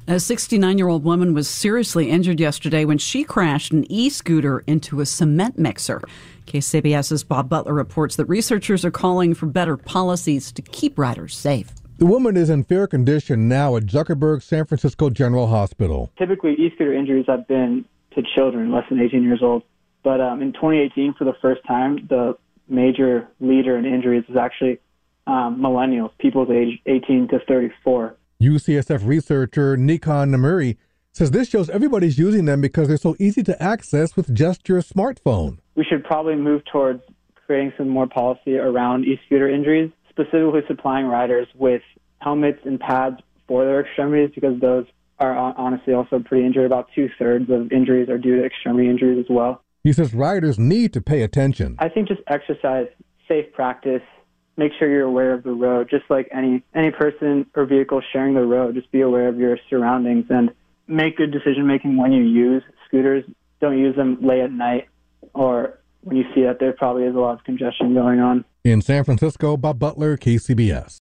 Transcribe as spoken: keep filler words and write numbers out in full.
A sixty-nine-year-old woman was seriously injured yesterday when she crashed an e-scooter into a cement mixer. KCBS's Bob Butler reports that researchers are calling for better policies to keep riders safe. The woman is in fair condition now at Zuckerberg San Francisco General Hospital. Typically, e-scooter injuries have been to children less than eighteen years old. But um, in twenty eighteen, for the first time, the major leader in injuries was actually um, millennials, people aged eighteen to thirty-four. U C S F researcher Nikon Namuri says this shows everybody's using them because they're so easy to access with just your smartphone. We should probably move towards creating some more policy around e-scooter injuries, specifically supplying riders with helmets and pads for their extremities, because those are honestly also pretty injured. About two-thirds of injuries are due to extremity injuries as well. He says riders need to pay attention. I think just exercise, safe practice, make sure you're aware of the road. Just like any any person or vehicle sharing the road, just be aware of your surroundings and make good decision-making when you use scooters. Don't use them late at night or when you see that there probably is a lot of congestion going on. In San Francisco, Bob Butler, K C B S.